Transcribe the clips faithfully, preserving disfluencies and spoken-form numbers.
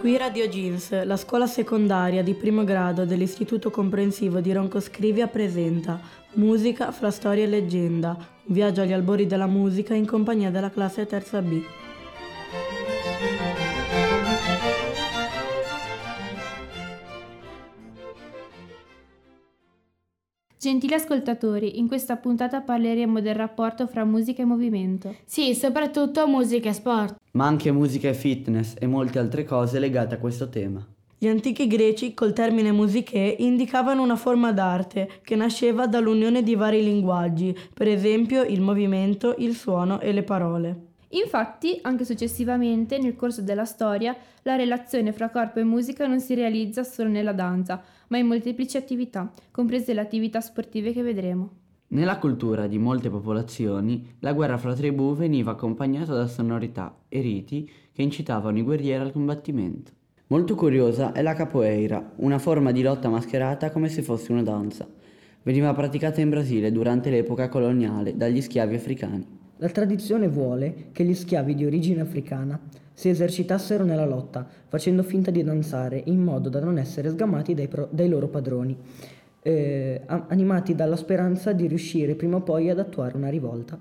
Qui Radio Jeans, la scuola secondaria di primo grado dell'Istituto Comprensivo di Roncoscrivia presenta Musica fra storia e leggenda, un viaggio agli albori della musica in compagnia della classe terza B. Gentili ascoltatori, in questa puntata parleremo del rapporto fra musica e movimento. Sì, soprattutto musica e sport. Ma anche musica e fitness e molte altre cose legate a questo tema. Gli antichi greci col termine musiche indicavano una forma d'arte che nasceva dall'unione di vari linguaggi, per esempio il movimento, il suono e le parole. Infatti, anche successivamente, nel corso della storia, la relazione fra corpo e musica non si realizza solo nella danza, ma in molteplici attività, comprese le attività sportive che vedremo. Nella cultura di molte popolazioni, la guerra fra tribù veniva accompagnata da sonorità e riti che incitavano i guerrieri al combattimento. Molto curiosa è la capoeira, una forma di lotta mascherata come se fosse una danza. Veniva praticata in Brasile durante l'epoca coloniale dagli schiavi africani. La tradizione vuole che gli schiavi di origine africana si esercitassero nella lotta, facendo finta di danzare in modo da non essere sgamati dai, pro- dai loro padroni, eh, animati dalla speranza di riuscire prima o poi ad attuare una rivolta.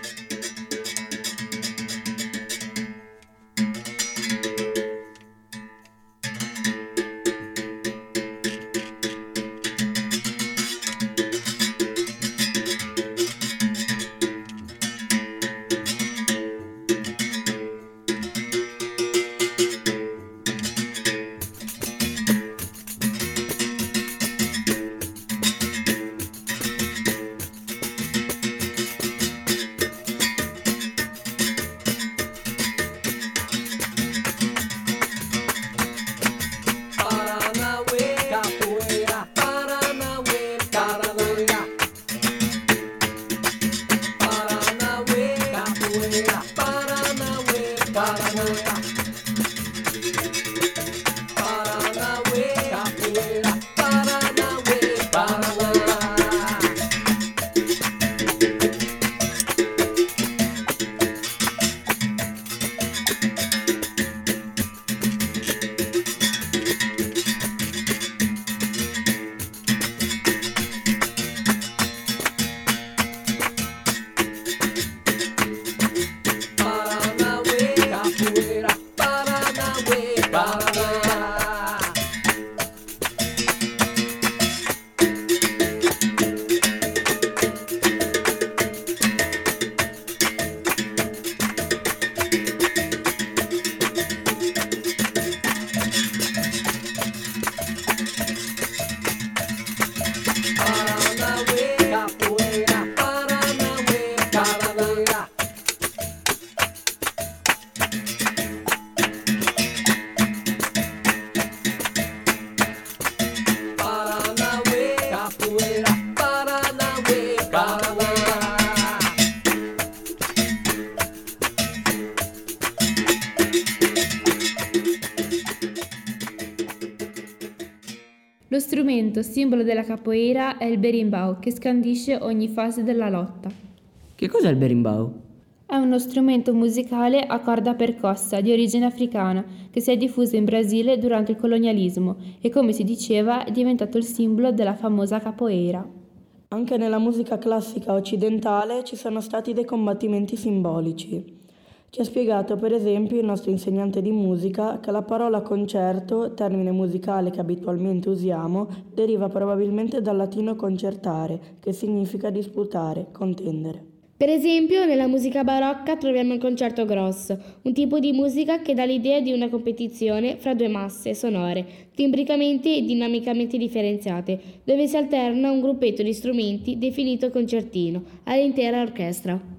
Lo strumento simbolo della capoeira è il berimbau, che scandisce ogni fase della lotta. Che cos'è il berimbau? È uno strumento musicale a corda percossa di origine africana che si è diffuso in Brasile durante il colonialismo e, come si diceva, è diventato il simbolo della famosa capoeira. Anche nella musica classica occidentale ci sono stati dei combattimenti simbolici. Ci ha spiegato per esempio il nostro insegnante di musica che la parola concerto, termine musicale che abitualmente usiamo, deriva probabilmente dal latino concertare, che significa disputare, contendere. Per esempio, nella musica barocca troviamo il concerto grosso, un tipo di musica che dà l'idea di una competizione fra due masse sonore, timbricamente e dinamicamente differenziate, dove si alterna un gruppetto di strumenti definito concertino all'intera orchestra.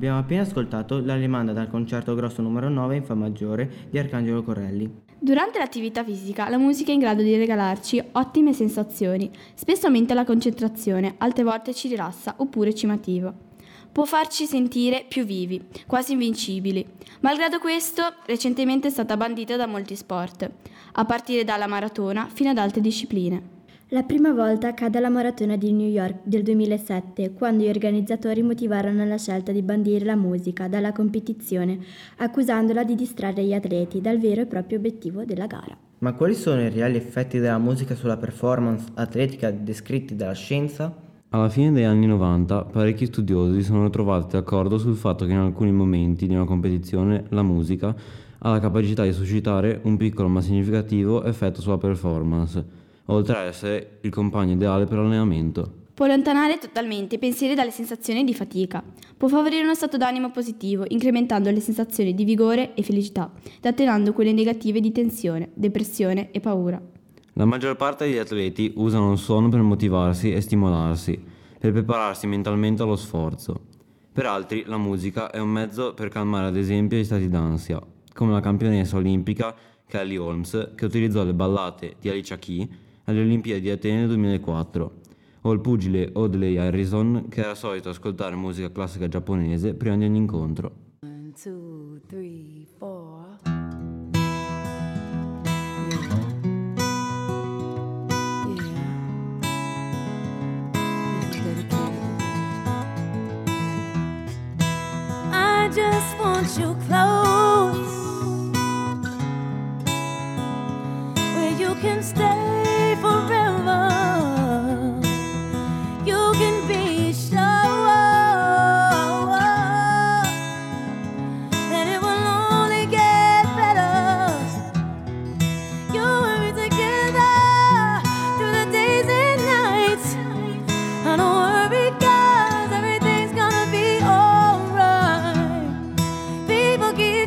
Abbiamo appena ascoltato l'Alemanda dal concerto grosso numero nove in Fa maggiore di Arcangelo Corelli. Durante l'attività fisica la musica è in grado di regalarci ottime sensazioni, spesso aumenta la concentrazione, altre volte ci rilassa oppure ci motiva. Può farci sentire più vivi, quasi invincibili. Malgrado questo, recentemente è stata bandita da molti sport, a partire dalla maratona fino ad altre discipline. La prima volta accade alla maratona di New York del duemilasette, quando gli organizzatori motivarono la scelta di bandire la musica dalla competizione, accusandola di distrarre gli atleti dal vero e proprio obiettivo della gara. Ma quali sono i reali effetti della musica sulla performance atletica descritti dalla scienza? Alla fine degli anni novanta, parecchi studiosi sono trovati d'accordo sul fatto che in alcuni momenti di una competizione la musica ha la capacità di suscitare un piccolo ma significativo effetto sulla performance, oltre ad essere il compagno ideale per l'allenamento. Può allontanare totalmente i pensieri dalle sensazioni di fatica. Può favorire uno stato d'animo positivo, incrementando le sensazioni di vigore e felicità, ed attenuando quelle negative di tensione, depressione e paura. La maggior parte degli atleti usano il suono per motivarsi e stimolarsi, per prepararsi mentalmente allo sforzo. Per altri la musica è un mezzo per calmare ad esempio gli stati d'ansia, come la campionessa olimpica Kelly Holmes, che utilizzò le ballate di Alicia Keys alle Olimpiadi di Atene duemilaquattro, o il pugile Audley Harrison, che era solito ascoltare musica classica giapponese prima di ogni incontro. One, two, three, four. I just want you close, where you can stay forever. You can be sure that it will only get better. You and me together through the days and nights. I don't worry, 'cause everything's gonna be alright. People keep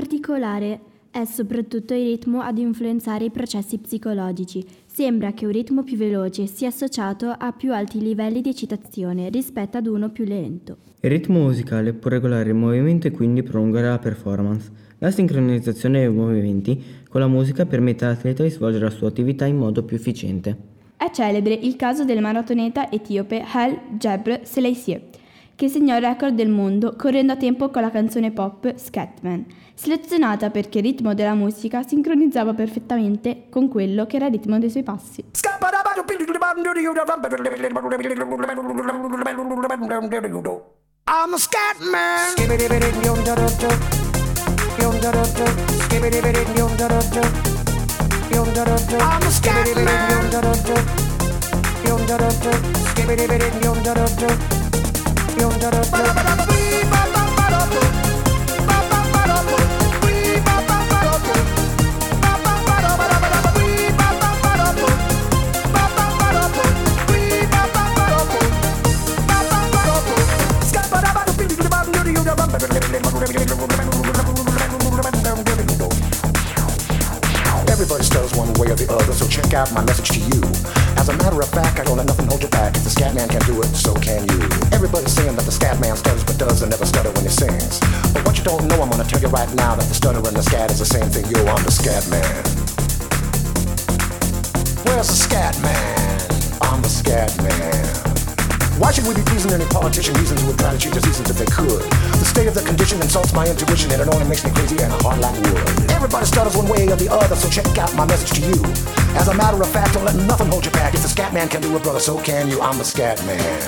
particolare è soprattutto il ritmo ad influenzare i processi psicologici. Sembra che un ritmo più veloce sia associato a più alti livelli di eccitazione rispetto ad uno più lento. Il ritmo musicale può regolare il movimento e quindi prolungare la performance. La sincronizzazione dei movimenti con la musica permette all'atleta di svolgere la sua attività in modo più efficiente. È celebre il caso del maratoneta etiope Haile Gebre Selassie, che segnò il record del mondo correndo a tempo con la canzone pop Scatman, selezionata perché il ritmo della musica sincronizzava perfettamente con quello che era il ritmo dei suoi passi. I'm a scat man. I'm a scat Everybody stutters one way or the other, so check out my message to you. As a matter of fact, I don't let nothing hold you back. If the scat man can do it, so can you. Everybody's saying that the scat man stutters but doesn't never stutter when he sings. But what you don't know, I'm gonna tell you right now that the stutter and the scat is the same thing. Yo, I'm the scat man. Where's the scat man? I'm the scat man. Why should we be pleasing any politician reasons who would try to change the seasons if they could? The state of the condition insults my intuition and it only makes me crazy and a heart like wood. Everybody stutters one way or the other, so check out my message to you. As a matter of fact, don't let nothing hold you back. If the scat man can do it, brother, so can you. I'm the scat man.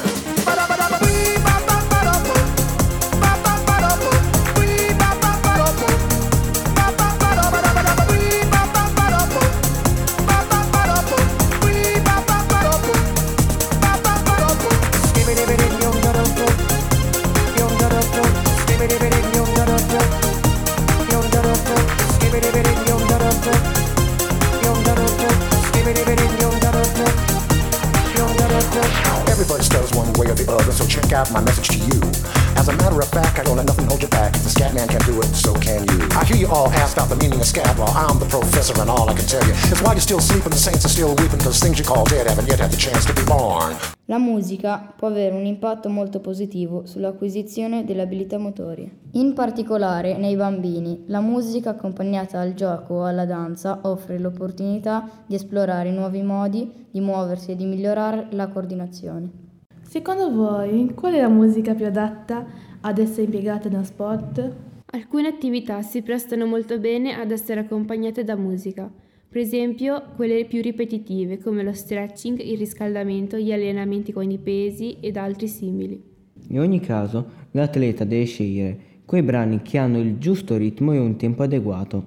Everybody stutters one way or the other, so check out my message to you. As a matter of fact, I don't let nothing hold you back. If the scat man can do it, so can you. I hear you all ask about the meaning of scat. Well, I'm the professor and all I can tell you is why you're still sleeping, the saints are still weeping, because things you call dead haven't yet had the chance to be born. La musica può avere un impatto molto positivo sull'acquisizione delle abilità motorie. In particolare nei bambini, la musica accompagnata al gioco o alla danza offre l'opportunità di esplorare nuovi modi di muoversi e di migliorare la coordinazione. Secondo voi, qual è la musica più adatta ad essere impiegata nello sport? Alcune attività si prestano molto bene ad essere accompagnate da musica. Per esempio, quelle più ripetitive come lo stretching, il riscaldamento, gli allenamenti con i pesi ed altri simili. In ogni caso, l'atleta deve scegliere quei brani che hanno il giusto ritmo e un tempo adeguato.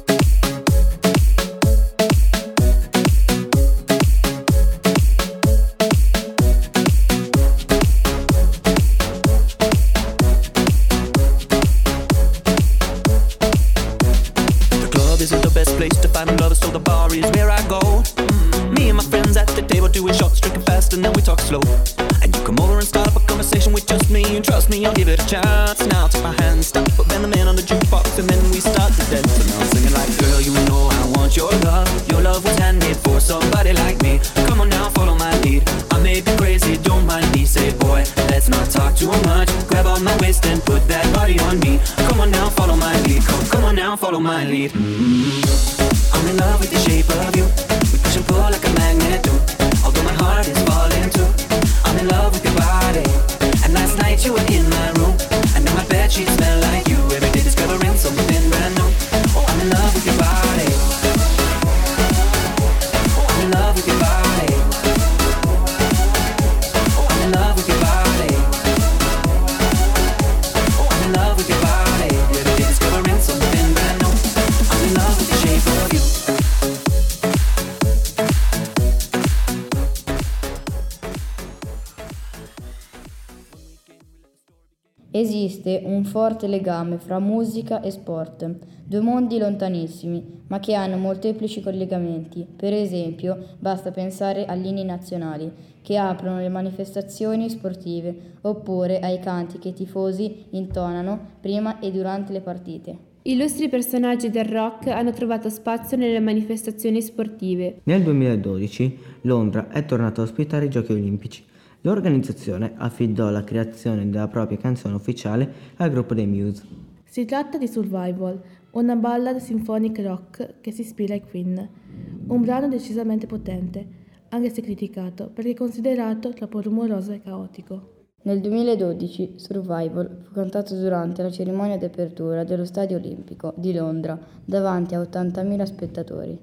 So the bar is where I go. Mm. Me and my friends at the table doing shots, drinking fast and then we talk slow. And you come over and start up a conversation with just me. And trust me, I'll give it a chance. Now take my hand, stop, put Ben the man on the jukebox, and then we start to dance. And I'm singing like, girl, you know I want your love. Your love was handmade for somebody like me. Come on now, follow my lead. I may be crazy, don't mind me. Say, boy, let's not talk too much. Grab on my waist and put that body on me. Come on now, follow my lead. Come, come on now, follow my lead. Mm-hmm. I'm in love with the shape of you. We push and pull like a magnet do. Although my heart is falling too. I'm in love with your body. And last night you were in my room. And now my bedsheets smell like you. Every day discovering something brand new. Oh, I'm in love with your body. Oh, I'm in love with your body. Oh, I'm in love with your body. Oh, I'm in love with your body. Every day discovering something brand new. I'm in love with the shape of you. Esiste un forte legame fra musica e sport, due mondi lontanissimi, ma che hanno molteplici collegamenti. Per esempio, basta pensare agli inni nazionali, che aprono le manifestazioni sportive, oppure ai canti che i tifosi intonano prima e durante le partite. Illustri personaggi del rock hanno trovato spazio nelle manifestazioni sportive. Nel duemiladodici Londra è tornata a ospitare i Giochi Olimpici. L'organizzazione affidò la creazione della propria canzone ufficiale al gruppo dei Muse. Si tratta di Survival, una ballad symphonic rock che si ispira ai Queen. Un brano decisamente potente, anche se criticato perché considerato troppo rumoroso e caotico. Nel duemiladodici Survival fu cantato durante la cerimonia di apertura dello Stadio Olimpico di Londra davanti a ottantamila spettatori.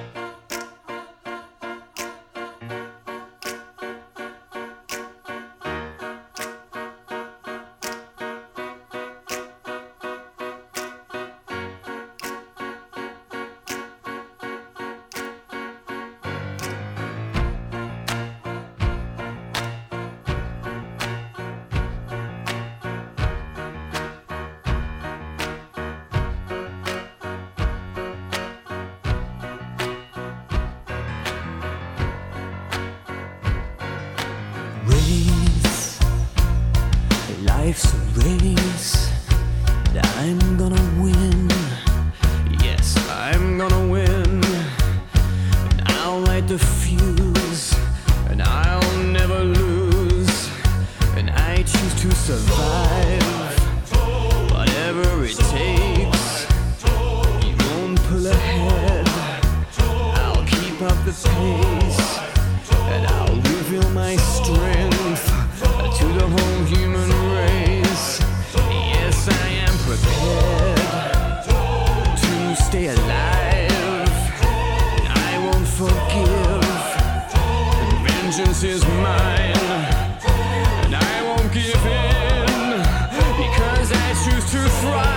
Life's a race, and I'm gonna win. Yes, I'm gonna win. And I'll light the fuse, and I'll never lose. And I choose to survive, whatever it takes. You won't pull ahead, I'll keep up the pace. And I'll reveal my strength to the whole human race. Yes, I am prepared to stay alive. I won't forgive. Vengeance is mine, and I won't give in because I choose to thrive.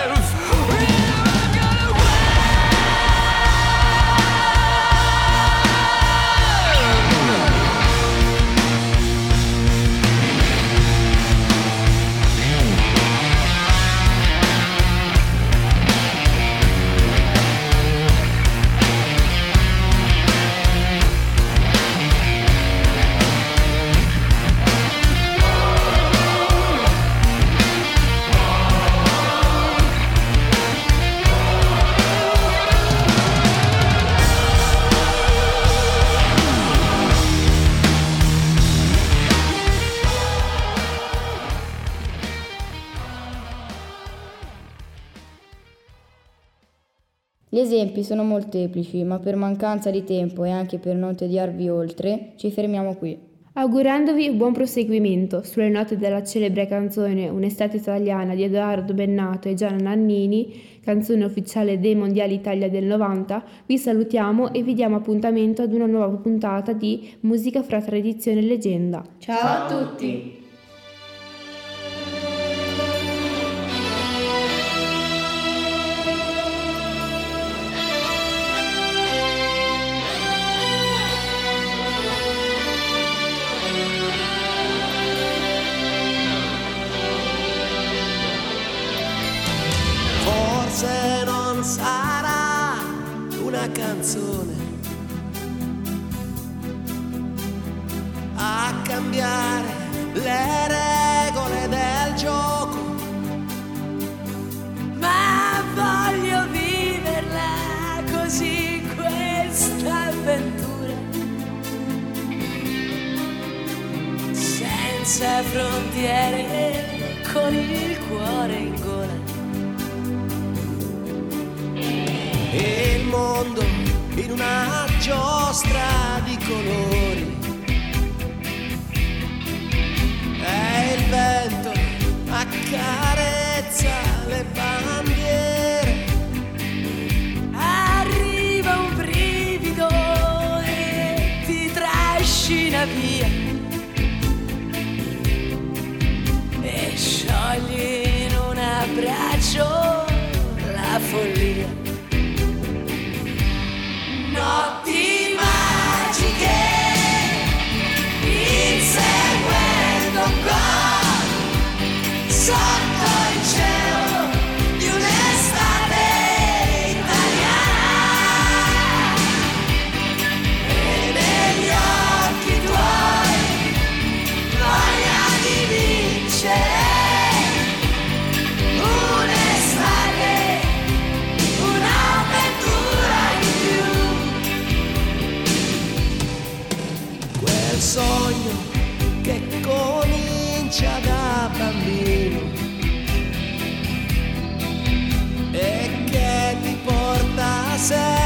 Gli esempi sono molteplici, ma per mancanza di tempo e anche per non tediarvi oltre, ci fermiamo qui. Augurandovi buon proseguimento sulle note della celebre canzone Un'estate italiana di Edoardo Bennato e Gianna Nannini, canzone ufficiale dei Mondiali Italia del novanta, vi salutiamo e vi diamo appuntamento ad una nuova puntata di Musica fra tradizione e leggenda. Ciao a tutti! Forse non sarà una canzone a cambiare le regole del gioco, ma voglio viverla così questa avventura, senza frontiere, con il cuore in gola. E il mondo in una giostra di colori, e il vento accarezza le bandiere, arriva un brivido e ti trascina via e sciogli in un abbraccio la follia. Notti magiche, inseguendo gol, sotto il cielo di un'estate italiana, e negli occhi tuoi voglia di vincere, un'estate quel sogno che comincia da bambino e che ti porta sempre